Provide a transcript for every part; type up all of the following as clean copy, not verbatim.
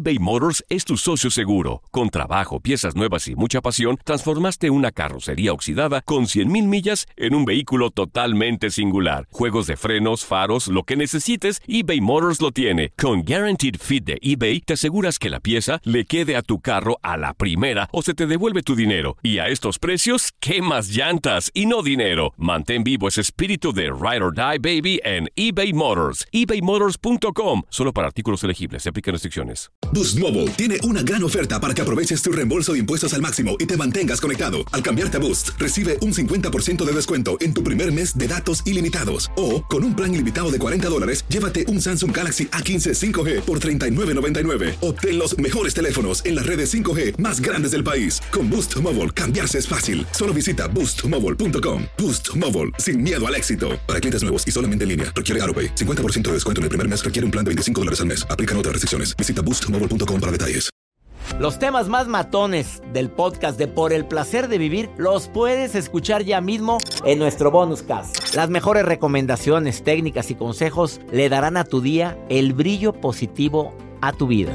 eBay Motors es tu socio seguro. Con trabajo, piezas nuevas y mucha pasión, transformaste una carrocería oxidada con 100,000 millas en un vehículo totalmente singular. Juegos de frenos, faros, lo que necesites, eBay Motors lo tiene. Con Guaranteed Fit de eBay, te aseguras que la pieza le quede a tu carro a la primera o se te devuelve tu dinero. Y a estos precios, ¿qué más llantas y no dinero? Mantén vivo ese espíritu de Ride or Die, baby, en eBay Motors. ebaymotors.com. Solo para artículos elegibles. Se aplican restricciones. Boost Mobile tiene una gran oferta para que aproveches tu reembolso de impuestos al máximo y te mantengas conectado. Al cambiarte a Boost, recibe un 50% de descuento en tu primer mes de datos ilimitados. O, con un plan ilimitado de $40, llévate un Samsung Galaxy A15 5G por $39.99. Obtén los mejores teléfonos en las redes 5G más grandes del país. Con Boost Mobile, cambiarse es fácil. Solo visita boostmobile.com. Boost Mobile, sin miedo al éxito. Para clientes nuevos y solamente en línea, requiere AutoPay. 50% de descuento en el primer mes requiere un plan de $25 al mes. Aplican otras restricciones. Visita boostmobile.com para detalles. Los temas más matones del podcast de Por el Placer de Vivir los puedes escuchar ya mismo en nuestro bonus cast. Las mejores recomendaciones, técnicas y consejos le darán a tu día el brillo positivo a tu vida.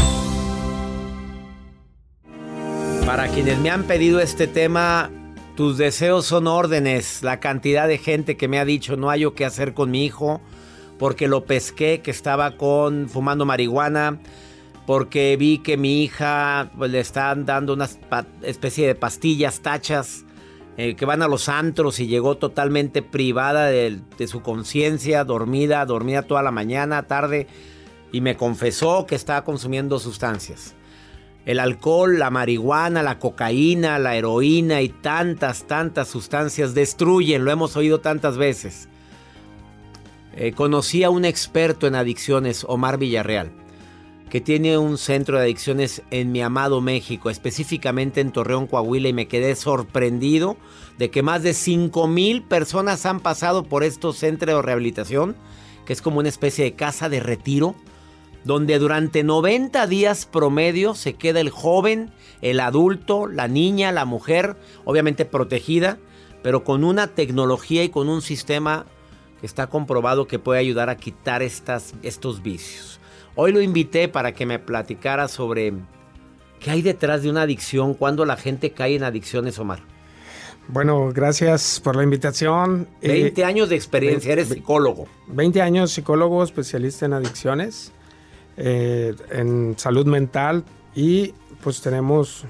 Para quienes me han pedido este tema, tus deseos son órdenes. La cantidad de gente que me ha dicho no hallo qué hacer con mi hijo porque lo pesqué que estaba fumando marihuana, porque vi que mi hija pues, le están dando una especie de pastillas, tachas, que van a los antros y llegó totalmente privada de su conciencia, dormida toda la mañana, tarde, y me confesó que estaba consumiendo sustancias. El alcohol, la marihuana, la cocaína, la heroína y tantas sustancias destruyen, lo hemos oído tantas veces. Conocí a un experto en adicciones, Omar Villarreal, que tiene un centro de adicciones en mi amado México, específicamente en Torreón, Coahuila, y me quedé sorprendido de que más de 5,000 personas han pasado por estos centros de rehabilitación, que es como una especie de casa de retiro, donde durante 90 días promedio se queda el joven, el adulto, la niña, la mujer, obviamente protegida, pero con una tecnología y con un sistema que está comprobado que puede ayudar a quitar estos vicios. Hoy lo invité para que me platicara sobre qué hay detrás de una adicción, cuándo la gente cae en adicciones, Omar. Bueno, gracias por la invitación. 20 años de experiencia, eres psicólogo. 20 años psicólogo, especialista en adicciones, en salud mental y pues tenemos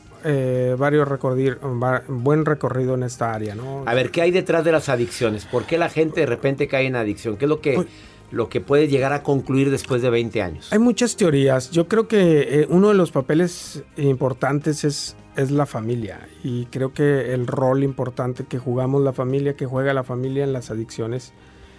buen recorrido en esta área, ¿no? A ver, ¿qué hay detrás de las adicciones? ¿Por qué la gente de repente cae en adicción? ¿Qué es lo que puede llegar a concluir después de 20 años? Hay muchas teorías. Yo creo que uno de los papeles importantes es la familia. Y creo que el rol importante que jugamos la familia, que juega la familia en las adicciones,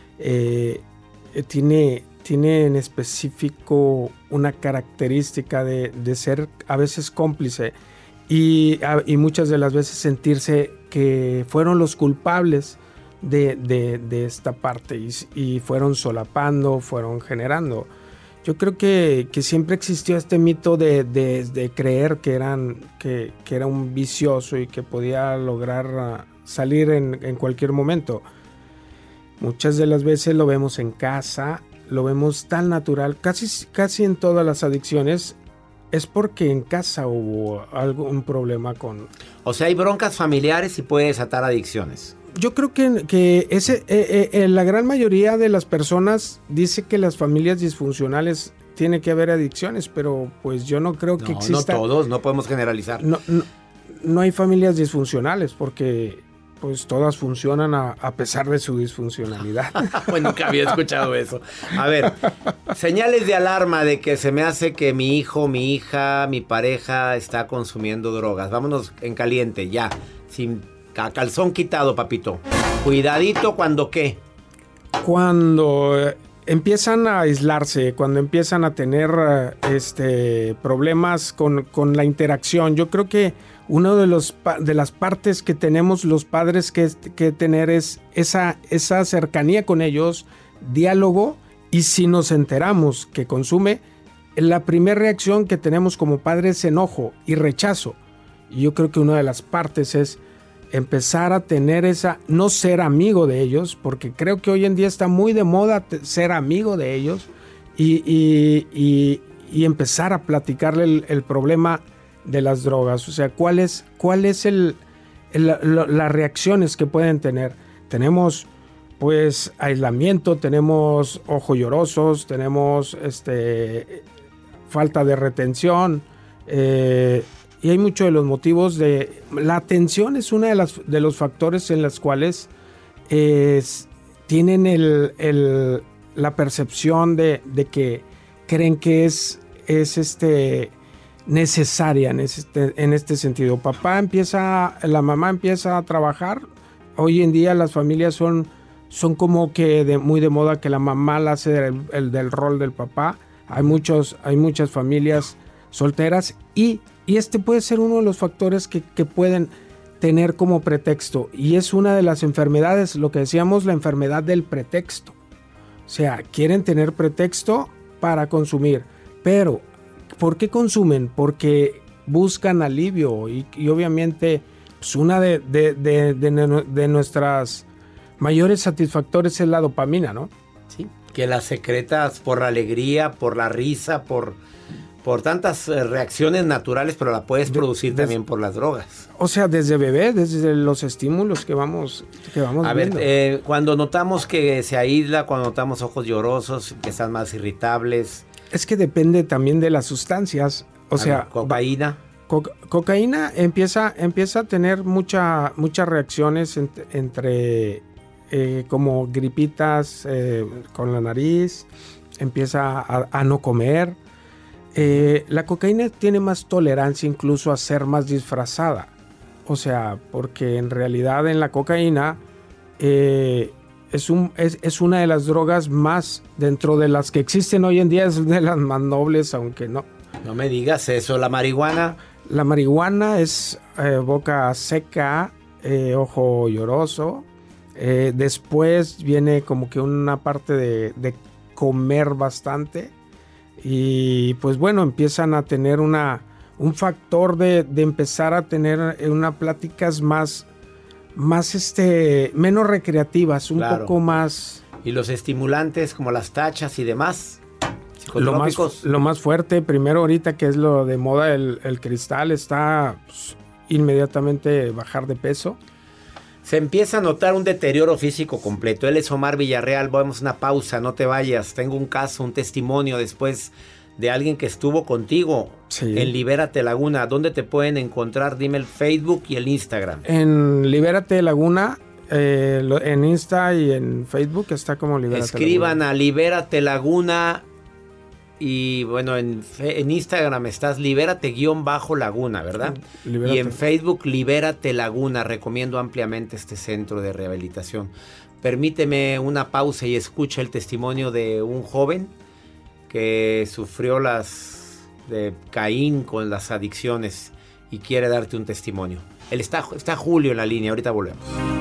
tiene en específico una característica de ser a veces cómplice y muchas de las veces sentirse que fueron los culpables de esta parte y fueron solapando, fueron generando. Yo creo que siempre existió este mito de creer que era un vicioso y que podía lograr salir en cualquier momento. Muchas de las veces lo vemos en casa, lo vemos tan natural, casi en todas las adicciones es porque en casa hubo algún problema con... O sea, hay broncas familiares y puede desatar adicciones. Yo creo que la gran mayoría de las personas dice que las familias disfuncionales tiene que haber adicciones, pero pues yo no creo que exista... No todos, no podemos generalizar. No hay familias disfuncionales porque pues todas funcionan a pesar de su disfuncionalidad. Bueno, nunca había escuchado eso. A ver, señales de alarma de que se me hace que mi hijo, mi hija, mi pareja está consumiendo drogas. Vámonos en caliente, ya, sin calzón quitado, papito. Cuidadito, ¿cuándo qué? Cuando empiezan a aislarse, cuando empiezan a tener problemas con la interacción. Yo creo que una de las partes que tenemos los padres que tener es esa cercanía con ellos, diálogo, y si nos enteramos que consume, la primera reacción que tenemos como padres es enojo y rechazo. Y yo creo que una de las partes es empezar a tener no ser amigo de ellos, porque creo que hoy en día está muy de moda ser amigo de ellos y y empezar a platicarle el problema de las drogas. O sea, ¿cuál es las reacciones que pueden tener? Tenemos pues aislamiento, tenemos ojos llorosos, tenemos falta de retención, y hay muchos de los motivos de... La atención es uno de los factores en los cuales tienen la percepción de que creen que es necesaria en este sentido. La mamá empieza a trabajar. Hoy en día las familias son como que muy de moda que la mamá la hace del rol del papá. Hay muchas familias solteras y puede ser uno de los factores que pueden tener como pretexto, y es una de las enfermedades, lo que decíamos, la enfermedad del pretexto. O sea, quieren tener pretexto para consumir, pero ¿por qué consumen? Porque buscan alivio y obviamente pues una de nuestras mayores satisfactores es la dopamina, ¿no? Sí, que la secretas por la alegría, por la risa, por tantas reacciones naturales, pero la puedes producir también por las drogas. O sea, desde bebé, desde los estímulos que vamos viendo. A ver, cuando notamos que se aísla, cuando notamos ojos llorosos, que están más irritables. Es que depende también de las sustancias. O sea, cocaína. Cocaína empieza a tener muchas reacciones entre como gripitas con la nariz, empieza a no comer. La cocaína tiene más tolerancia incluso a ser más disfrazada. O sea, porque en realidad en la cocaína es una de las drogas más, dentro de las que existen hoy en día, es de las más nobles, aunque no. No me digas eso. ¿La marihuana? La marihuana es boca seca, ojo lloroso. Después viene como que una parte de comer bastante. Y pues bueno, empiezan a tener un factor de empezar a tener unas pláticas más menos recreativas, un poco más. Y los estimulantes como las tachas y demás. Lo más fuerte, primero ahorita que es lo de moda, el cristal, está pues, inmediatamente bajar de peso. Se empieza a notar un deterioro físico completo. Él es Omar Villarreal. Vamos a una pausa, no te vayas. Tengo un caso, un testimonio después de alguien que estuvo contigo en Libérate Laguna. ¿Dónde te pueden encontrar? Dime el Facebook y el Instagram. En Libérate Laguna, en Insta y en Facebook está como Libérate Escriban Laguna. A Libérate Laguna. Y bueno, en Instagram estás Libérate-Laguna, ¿verdad? Libérate. Y en Facebook Libérate Laguna. Recomiendo ampliamente este centro de rehabilitación. Permíteme una pausa y escucha el testimonio de un joven que sufrió las de Caín con las adicciones y quiere darte un testimonio. Está Julio en la línea, ahorita volvemos.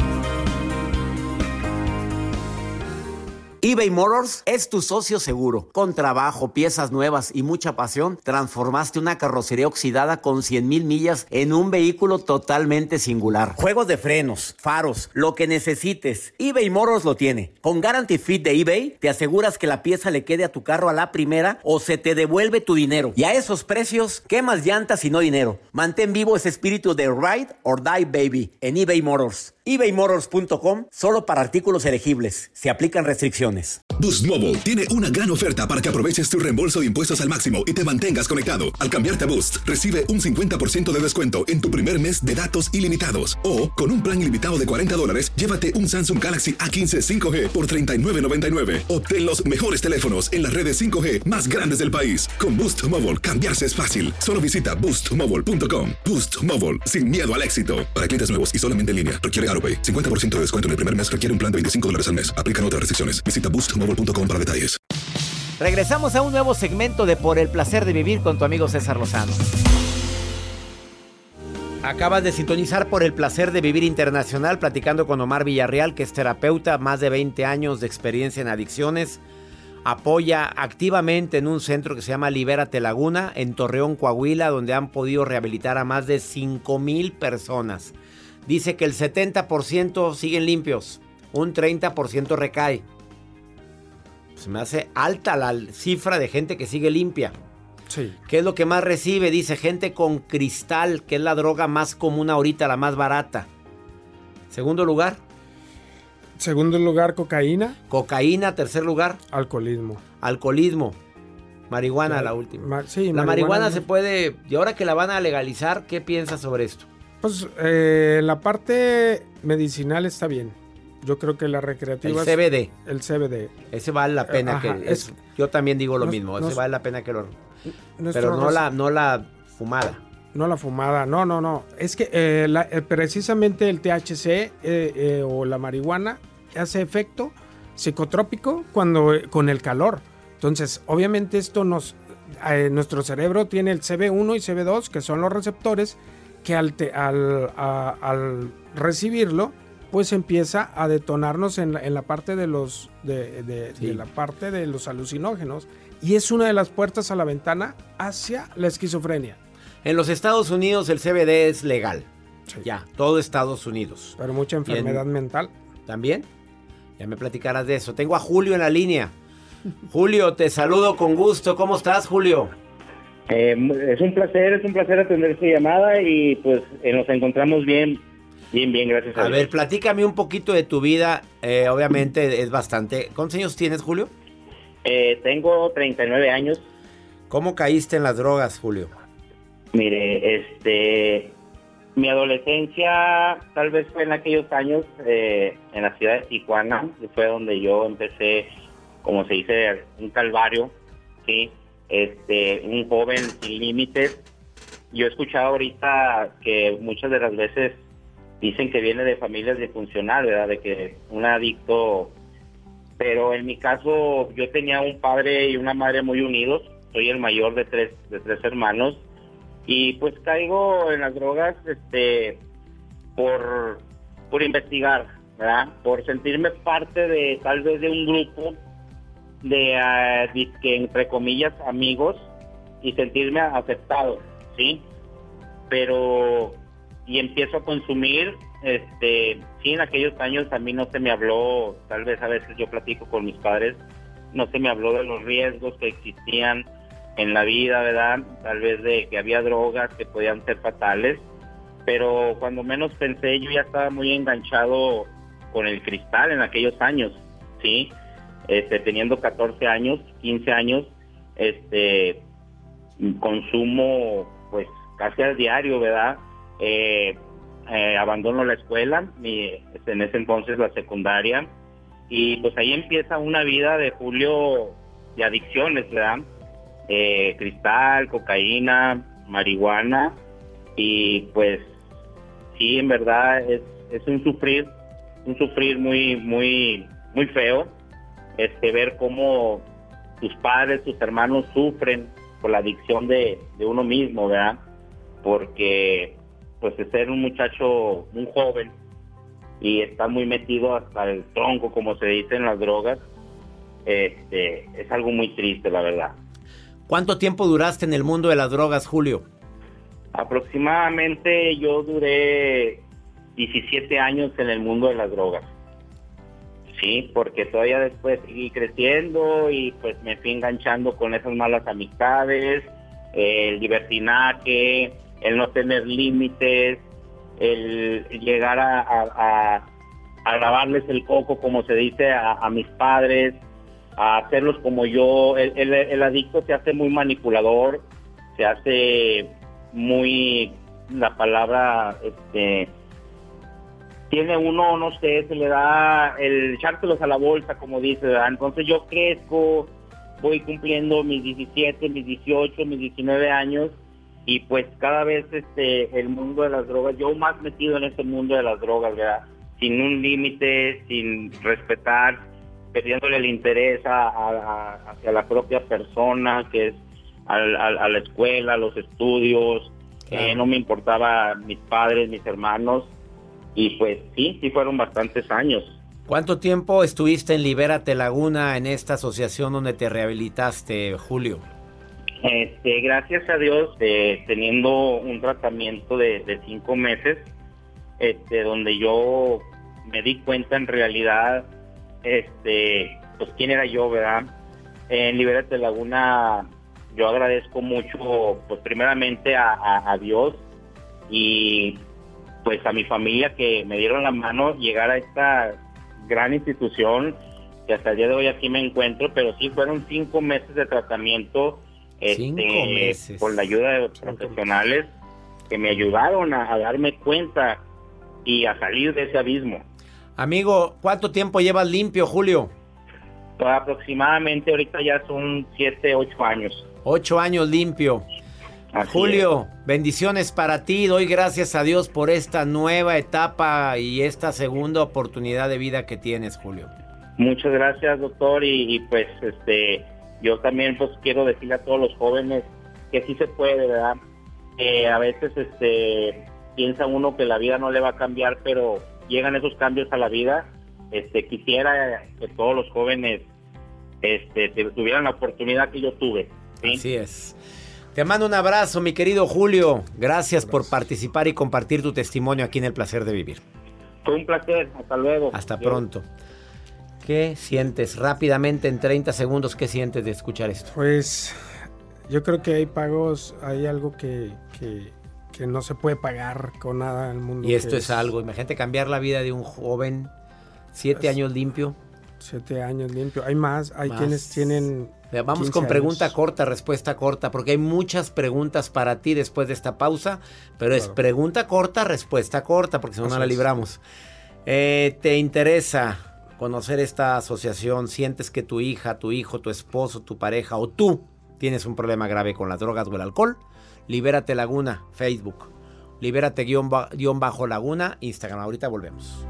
eBay Motors es tu socio seguro. Con trabajo, piezas nuevas y mucha pasión, transformaste una carrocería oxidada con 100,000 millas en un vehículo totalmente singular. Juegos de frenos, faros, lo que necesites, eBay Motors lo tiene. Con Guarantee Fit de eBay, te aseguras que la pieza le quede a tu carro a la primera o se te devuelve tu dinero. Y a esos precios, ¿qué más llantas y no dinero? Mantén vivo ese espíritu de Ride or Die Baby en eBay Motors. ebaymotors.com, solo para artículos elegibles. Se aplican restricciones. Boost Mobile tiene una gran oferta para que aproveches tu reembolso de impuestos al máximo y te mantengas conectado. Al cambiarte a Boost, recibe un 50% de descuento en tu primer mes de datos ilimitados. O, con un plan ilimitado de $40, llévate un Samsung Galaxy A15 5G por $39.99. Obtén los mejores teléfonos en las redes 5G más grandes del país. Con Boost Mobile, cambiarse es fácil. Solo visita boostmobile.com. Boost Mobile, sin miedo al éxito. Para clientes nuevos y solamente en línea, requiere AutoPay. 50% de descuento en el primer mes requiere un plan de $25 al mes. Aplican otras restricciones. Visita boostmobile.com para detalles. Regresamos a un nuevo segmento de Por el Placer de Vivir con tu amigo César Lozano. Acabas de sintonizar Por el Placer de Vivir Internacional, platicando con Omar Villarreal, que es terapeuta, más de 20 años de experiencia en adicciones. Apoya activamente en un centro que se llama Libérate Laguna, en Torreón, Coahuila, donde han podido rehabilitar a más de 5,000 personas. Dice que el 70% siguen limpios, un 30% recae. Se me hace alta la cifra de gente que sigue limpia. Sí. ¿Qué es lo que más recibe? Dice gente con cristal, que es la droga más común ahorita, la más barata. Segundo lugar. Segundo lugar, cocaína. Cocaína. Tercer lugar. Alcoholismo. Alcoholismo. Marihuana, Ya, la última. Sí, la marihuana no. se puede... Y ahora que la van a legalizar, ¿qué piensas sobre esto? Pues la parte medicinal está bien. Yo creo que la recreativa... El CBD. El CBD. Ese vale la pena. Ajá, yo también digo lo mismo. Ese vale la pena que lo... Pero no la fumada. No la fumada, no. Es que precisamente el THC o la marihuana hace efecto psicotrópico con el calor. Entonces, obviamente esto nuestro cerebro tiene el CB1 y CB2, que son los receptores, que al recibirlo, pues empieza a detonarnos en la parte de la parte de los alucinógenos. Y es una de las puertas a la ventana hacia la esquizofrenia. En los Estados Unidos el CBD es legal. Sí. Ya, todo Estados Unidos. Pero mucha enfermedad mental. ¿También? Ya me platicarás de eso. Tengo a Julio en la línea. Julio, te saludo con gusto. ¿Cómo estás, Julio? Es un placer atender su llamada y pues nos encontramos bien, gracias a Dios. A ver, platícame un poquito de tu vida. Obviamente es bastante. ¿Cuántos años tienes, Julio? Tengo 39 años. ¿Cómo caíste en las drogas, Julio? Mire, mi adolescencia tal vez fue en aquellos años en la ciudad de Tijuana, que fue donde yo empecé, como se dice, un calvario, ¿sí? Un joven sin límites. Yo he escuchado ahorita que muchas de las veces dicen que viene de familias disfuncionales, ¿verdad? De que un adicto, pero en mi caso yo tenía un padre y una madre muy unidos. Soy el mayor de tres hermanos y pues caigo en las drogas por investigar, ¿verdad? Por sentirme parte de tal vez de un grupo de que entre comillas amigos y sentirme aceptado, ¿sí? Pero y empiezo a consumir, sí, en aquellos años a mí no se me habló, tal vez a veces yo platico con mis padres, no se me habló de los riesgos que existían en la vida, ¿verdad? Tal vez de que había drogas que podían ser fatales, pero cuando menos pensé yo ya estaba muy enganchado con el cristal en aquellos años, ¿sí? Teniendo 14 años, 15 años, consumo pues casi al diario, ¿verdad? Abandono la escuela, en ese entonces la secundaria, y pues ahí empieza una vida de Julio de adicciones, ¿verdad? Cristal, cocaína, marihuana, y pues sí, en verdad es un sufrir muy, muy, muy feo, ver cómo tus padres, tus hermanos sufren por la adicción de uno mismo, ¿verdad? Porque pues de ser un muchacho, un joven, y está muy metido hasta el tronco, como se dice en las drogas, es algo muy triste, la verdad. ¿Cuánto tiempo duraste en el mundo de las drogas, Julio? Aproximadamente yo duré 17 años en el mundo de las drogas. Sí, porque todavía después seguí creciendo y pues me fui enganchando con esas malas amistades, el libertinaje, el no tener límites, el llegar a lavarles el coco, como se dice, a mis padres, a hacerlos como yo. El adicto se hace muy manipulador, se hace muy, la palabra, tiene uno, no sé, se le da el echárselos a la bolsa, como dice, ¿verdad? Entonces yo crezco, voy cumpliendo mis 17, mis 18, mis 19 años, y pues cada vez el mundo de las drogas, yo más metido en este mundo de las drogas, ¿verdad? Sin un límite, sin respetar, perdiéndole el interés hacia la propia persona, que es a la escuela, a los estudios. Claro. No me importaba mis padres, mis hermanos, y pues sí fueron bastantes años. ¿Cuánto tiempo estuviste en Libérate Laguna, en esta asociación donde te rehabilitaste, Julio? Gracias a Dios, teniendo un tratamiento de 5 meses, donde yo me di cuenta en realidad, pues quién era yo, ¿verdad? En Libérate Laguna yo agradezco mucho, pues primeramente a Dios y pues a mi familia que me dieron la mano llegar a esta gran institución que hasta el día de hoy aquí me encuentro, pero sí fueron 5 meses de tratamiento 5 meses. Con la ayuda de profesionales que me ayudaron a darme cuenta y a salir de ese abismo. Amigo, ¿cuánto tiempo llevas limpio, Julio? Pues aproximadamente ahorita ya son 7, 8 años. 8 años limpio. Así Julio, bendiciones para ti. Doy gracias a Dios por esta nueva etapa y esta segunda oportunidad de vida que tienes, Julio. Muchas gracias, doctor, y pues yo también pues quiero decirle a todos los jóvenes que sí se puede, ¿verdad? A veces piensa uno que la vida no le va a cambiar, pero llegan esos cambios a la vida. Quisiera que todos los jóvenes tuvieran la oportunidad que yo tuve, ¿sí? Así es. Te mando un abrazo, mi querido Julio. Gracias por participar y compartir tu testimonio aquí en El Placer de Vivir. Fue un placer. Hasta luego. Hasta pronto. ¿Qué sientes? Rápidamente, en 30 segundos, ¿qué sientes de escuchar esto? Pues yo creo que hay pagos, hay algo que no se puede pagar con nada en el mundo. Y esto es algo, imagínate cambiar la vida de un joven, 7 años limpio. 7 años limpio. Hay más, hay quienes tienen... Vamos con pregunta corta, respuesta corta, porque hay muchas preguntas para ti después de esta pausa, pero claro, es pregunta corta, respuesta corta, porque si no, no la libramos. ¿Te interesa conocer esta asociación? ¿Sientes que tu hija, tu hijo, tu esposo, tu pareja o tú tienes un problema grave con las drogas o el alcohol? Libérate Laguna, Facebook. Libérate _ Laguna, Instagram. Ahorita volvemos.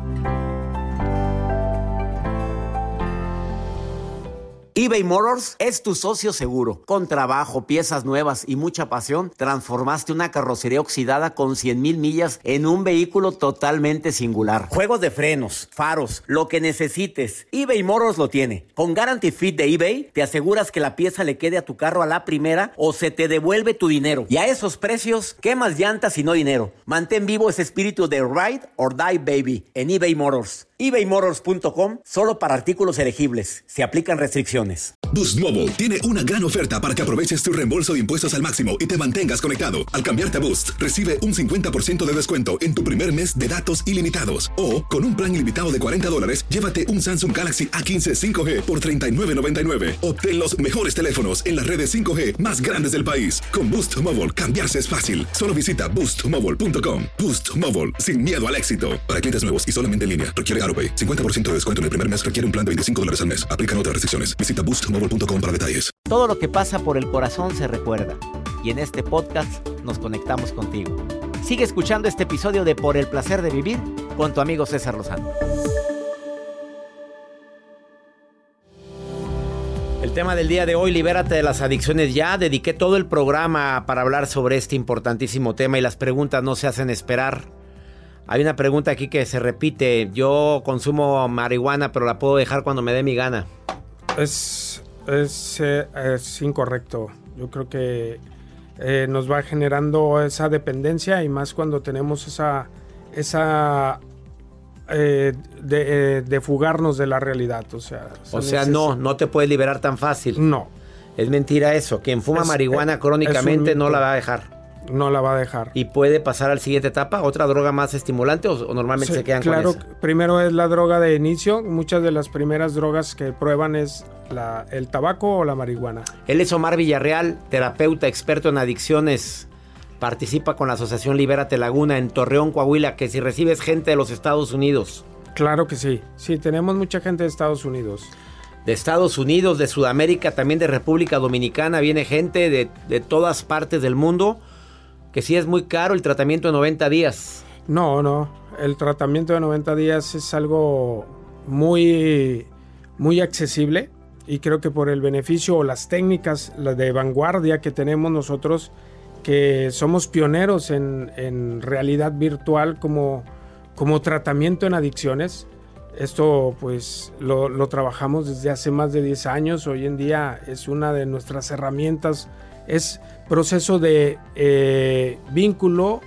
eBay Motors es tu socio seguro. Con trabajo, piezas nuevas y mucha pasión, transformaste una carrocería oxidada con 100,000 millas en un vehículo totalmente singular. Juegos de frenos, faros, lo que necesites, eBay Motors lo tiene. Con Guarantee Fit de eBay, te aseguras que la pieza le quede a tu carro a la primera o se te devuelve tu dinero. Y a esos precios, ¿qué más llantas y no dinero? Mantén vivo ese espíritu de Ride or Die Baby en eBay Motors. ebaymotors.com, solo para artículos elegibles. Se aplican restricciones. Boost Mobile tiene una gran oferta para que aproveches tu reembolso de impuestos al máximo y te mantengas conectado. Al cambiarte a Boost, recibe un 50% de descuento en tu primer mes de datos ilimitados. O, con un plan ilimitado de $40, llévate un Samsung Galaxy A15 5G por $39.99. Obtén los mejores teléfonos en las redes 5G más grandes del país. Con Boost Mobile, cambiarse es fácil. Solo visita boostmobile.com. Boost Mobile, sin miedo al éxito. Para clientes nuevos y solamente en línea, requiere AutoPay. 50% de descuento en el primer mes requiere un plan de $25 al mes. Aplican otras restricciones. Visita boostmobile.com para detalles. Todo lo que pasa por el corazón se recuerda. Y en este podcast nos conectamos contigo. Sigue escuchando este episodio de Por el Placer de Vivir con tu amigo César Lozano. El tema del día de hoy, libérate de las adicciones ya. Dediqué todo el programa para hablar sobre este importantísimo tema y las preguntas no se hacen esperar. Hay una pregunta aquí que se repite. Yo consumo marihuana, pero la puedo dejar cuando me dé mi gana. Es incorrecto. Yo creo que nos va generando esa dependencia y más cuando tenemos esa de fugarnos de la realidad. O sea, no te puedes liberar tan fácil. No. Es mentira eso. Quien fuma marihuana crónicamente no la va a dejar. No la va a dejar. ¿Y puede pasar a la siguiente etapa? ¿Otra droga más estimulante o normalmente se quedan con esa? Claro, primero es la droga de inicio. Muchas de las primeras drogas que prueban es el tabaco o la marihuana. Él es Omar Villarreal, terapeuta experto en adicciones. Participa con la Asociación Libérate Laguna en Torreón, Coahuila, que si recibes gente de los Estados Unidos. Claro que sí. Sí, tenemos mucha gente de Estados Unidos. De Estados Unidos, de Sudamérica, también de República Dominicana. Viene gente de todas partes del mundo. Que sí es muy caro el tratamiento de 90 días. No. El tratamiento de 90 días es algo muy, muy accesible. Y creo que por el beneficio o las técnicas de vanguardia que tenemos nosotros, que somos pioneros en realidad virtual como tratamiento en adicciones. Esto pues lo trabajamos desde hace más de 10 años. Hoy en día es una de nuestras herramientas. Es proceso de vínculo,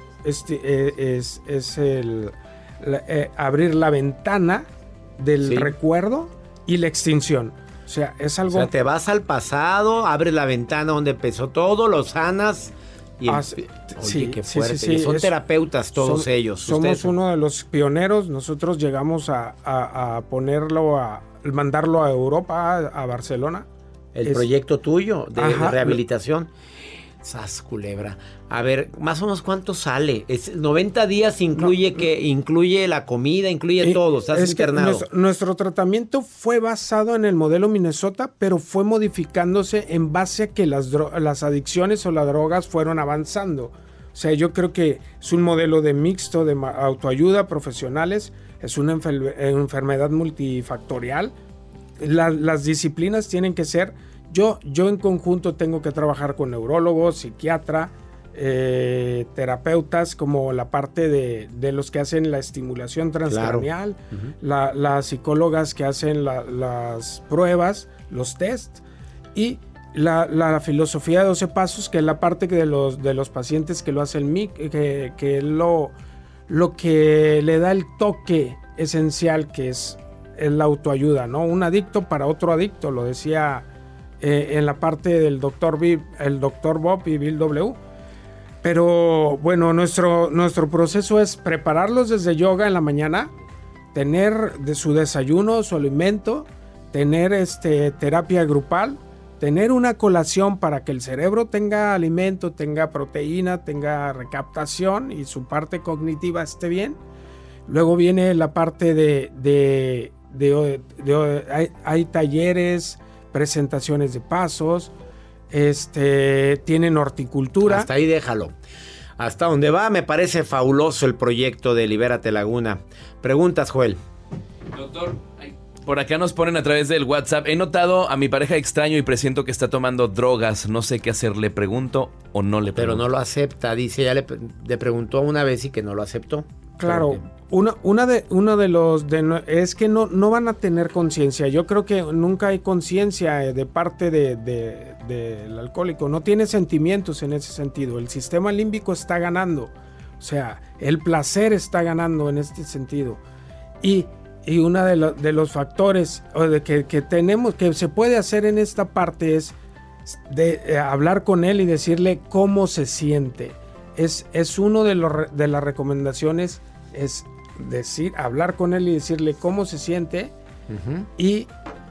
abrir la ventana del recuerdo y la extinción. O sea, es algo... O sea, te vas al pasado, abres la ventana donde empezó todo, lo sanas y... Oye, sí, qué fuerte. sí, Y son terapeutas todos ellos. Somos ustedes. uno de los pioneros. Nosotros llegamos a mandarlo a Europa, a Barcelona. El proyecto tuyo de rehabilitación. Sas, culebra. A ver, más o menos cuánto sale. 90 días incluye la comida, incluye todo. Estás internado. Nuestro tratamiento fue basado en el modelo Minnesota, pero fue modificándose en base a que las adicciones o las drogas fueron avanzando. O sea, yo creo que es un modelo de mixto, de autoayuda, profesionales. Es una enfermedad multifactorial. Las disciplinas tienen que ser... Yo en conjunto tengo que trabajar con neurólogos, psiquiatra, terapeutas, como la parte de los que hacen la estimulación transcranial, claro. Las psicólogas que hacen las pruebas, los test, y la filosofía de 12 pasos, que es la parte de los pacientes que lo hace el MIC, que lo que le da el toque esencial, que es la autoayuda, ¿no? Un adicto para otro adicto, lo decía... en la parte del el doctor Bob y Bill W. Pero bueno, nuestro proceso es prepararlos desde yoga en la mañana, tener de su desayuno, su alimento, tener terapia grupal, tener una colación para que el cerebro tenga alimento, tenga proteína, tenga recaptación y su parte cognitiva esté bien. Luego viene la parte hay talleres, presentaciones de pasos, tienen horticultura. Hasta ahí déjalo. Hasta donde va, me parece fabuloso el proyecto de Libérate Laguna. Preguntas, Joel. Doctor, por acá nos ponen a través del WhatsApp. He notado a mi pareja extraño y presiento que está tomando drogas. No sé qué hacer. ¿Le pregunto o no le pregunto? Pero no lo acepta. Dice, ya le preguntó una vez y que no lo aceptó. Claro, es que no van a tener conciencia. Yo creo que nunca hay conciencia de parte del alcohólico. No tiene sentimientos en ese sentido. El sistema límbico está ganando. O sea, el placer está ganando en este sentido. Y uno de los factores que tenemos, que se puede hacer en esta parte, es de hablar con él y decirle cómo se siente. Es uno de las recomendaciones, es hablar con él y decirle cómo se siente. Y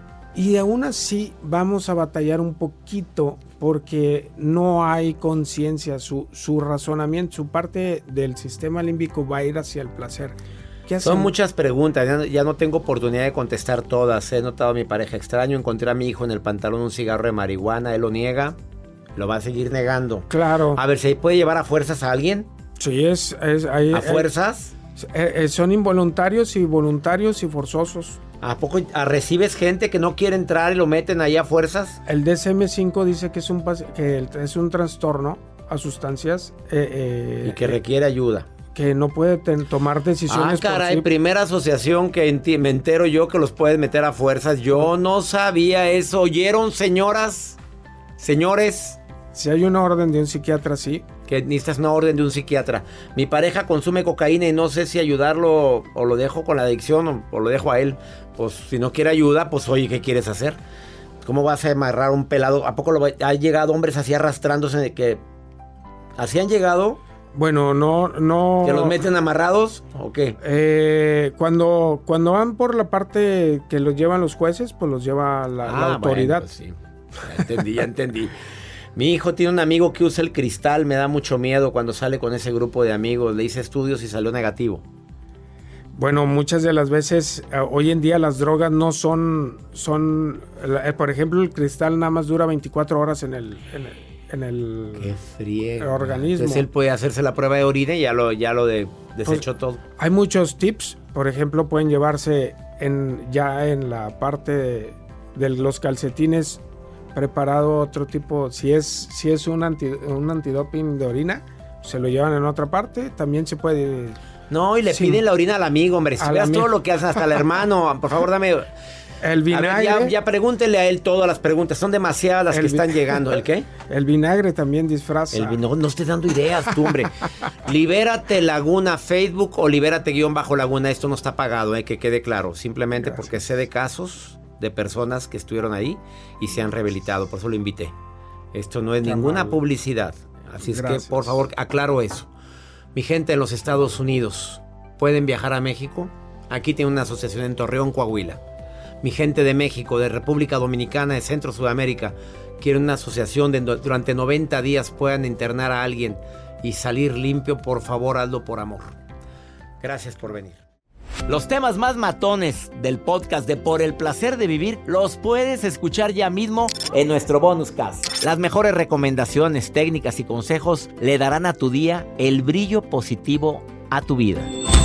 aún así vamos a batallar un poquito porque no hay conciencia, su razonamiento, su parte del sistema límbico va a ir hacia el placer. Son muchas preguntas, ya no tengo oportunidad de contestar todas. He notado a mi pareja extraño, encontré a mi hijo en el pantalón un cigarro de marihuana, él lo niega. Lo va a seguir negando. Claro. A ver, ¿se puede llevar a fuerzas a alguien? Sí, ¿A fuerzas? Son involuntarios y voluntarios y forzosos. ¿A poco recibes gente que no quiere entrar y lo meten ahí a fuerzas? El DSM-5 dice que es un trastorno a sustancias. Y que requiere ayuda. Que no puede tomar decisiones. Caray, primera asociación que me entero yo que los puedes meter a fuerzas. Yo no sabía eso. ¿Oyeron, señoras? Señores. Si hay una orden de un psiquiatra, sí. Que necesitas una orden de un psiquiatra. Mi pareja consume cocaína y no sé si ayudarlo o lo dejo con la adicción o lo dejo a él. Pues si no quiere ayuda, pues oye, ¿qué quieres hacer? ¿Cómo vas a amarrar un pelado? ¿A poco ha llegado hombres así arrastrándose de que... ¿Así han llegado? Bueno, no... ¿Que los meten amarrados o qué? Cuando van por la parte que los llevan los jueces, pues los lleva la autoridad. Bueno, pues sí. Ya entendí. Mi hijo tiene un amigo que usa el cristal, me da mucho miedo cuando sale con ese grupo de amigos. Le hice estudios y salió negativo. Bueno, muchas de las veces, hoy en día las drogas no son por ejemplo, el cristal nada más dura 24 horas en el Qué friega. Organismo. Entonces él puede hacerse la prueba de orina y ya lo desechó todo. Hay muchos tips, por ejemplo, pueden llevarse en la parte de los calcetines preparado otro tipo, si es un antidoping de orina, se lo llevan en otra parte, también se puede... No, y le piden la orina al amigo, hombre, si veas todo lo que hacen hasta el hermano, por favor dame... El vinagre... A ver, ya pregúntele a él todas las preguntas, son demasiadas las que están llegando. ¿El qué? El vinagre también disfraza. No estés dando ideas tú, hombre. Libérate Laguna, Facebook o Libérate _Laguna, esto no está pagado, que quede claro, simplemente. Gracias. Porque sé de casos de personas que estuvieron ahí y se han rehabilitado. Por eso lo invité. Esto no es ninguna publicidad. Así es que, por favor, aclaro eso. Mi gente en los Estados Unidos, ¿pueden viajar a México? Aquí tiene una asociación en Torreón, Coahuila. Mi gente de México, de República Dominicana, de Centro Sudamérica, quieren una asociación donde durante 90 días puedan internar a alguien y salir limpio. Por favor, hazlo por amor. Gracias por venir. Los temas más matones del podcast de Por el Placer de Vivir los puedes escuchar ya mismo en nuestro bonus cast. Las mejores recomendaciones, técnicas y consejos le darán a tu día el brillo positivo a tu vida.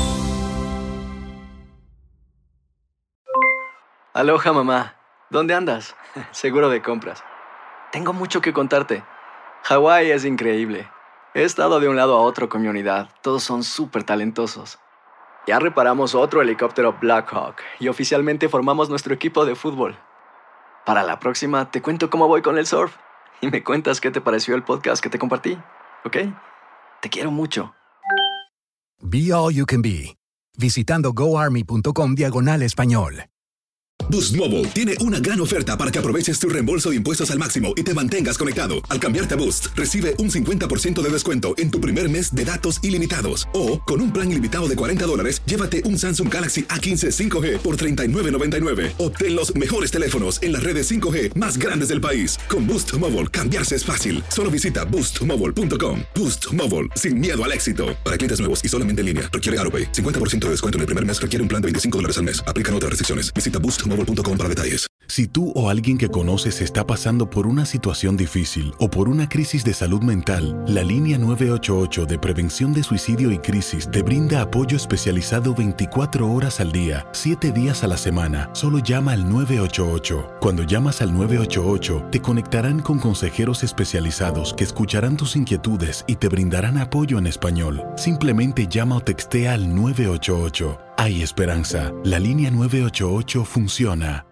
Aloha, mamá. ¿Dónde andas? Seguro de compras. Tengo mucho que contarte. Hawái es increíble. He estado de un lado a otro con mi unidad. Todos son súper talentosos. Ya reparamos otro helicóptero Blackhawk y oficialmente formamos nuestro equipo de fútbol. Para la próxima te cuento cómo voy con el surf y me cuentas qué te pareció el podcast que te compartí, ¿ok? Te quiero mucho. Be All You Can Be, visitando goarmy.com/español. Boost Mobile tiene una gran oferta para que aproveches tu reembolso de impuestos al máximo y te mantengas conectado. Al cambiarte a Boost, recibe un 50% de descuento en tu primer mes de datos ilimitados. O, con un plan ilimitado de $40, llévate un Samsung Galaxy A15 5G por $39.99. Obtén los mejores teléfonos en las redes 5G más grandes del país. Con Boost Mobile, cambiarse es fácil. Solo visita boostmobile.com. Boost Mobile, sin miedo al éxito. Para clientes nuevos y solamente en línea, requiere AutoPay. 50% de descuento en el primer mes requiere un plan de $25 al mes. Aplican otras restricciones. Visita boostmobile.com para detalles. Si tú o alguien que conoces está pasando por una situación difícil o por una crisis de salud mental, la línea 988 de prevención de suicidio y crisis te brinda apoyo especializado 24 horas al día, 7 días a la semana. Solo llama al 988. Cuando llamas al 988, te conectarán con consejeros especializados que escucharán tus inquietudes y te brindarán apoyo en español. Simplemente llama o textea al 988. Hay esperanza. La línea 988 funciona.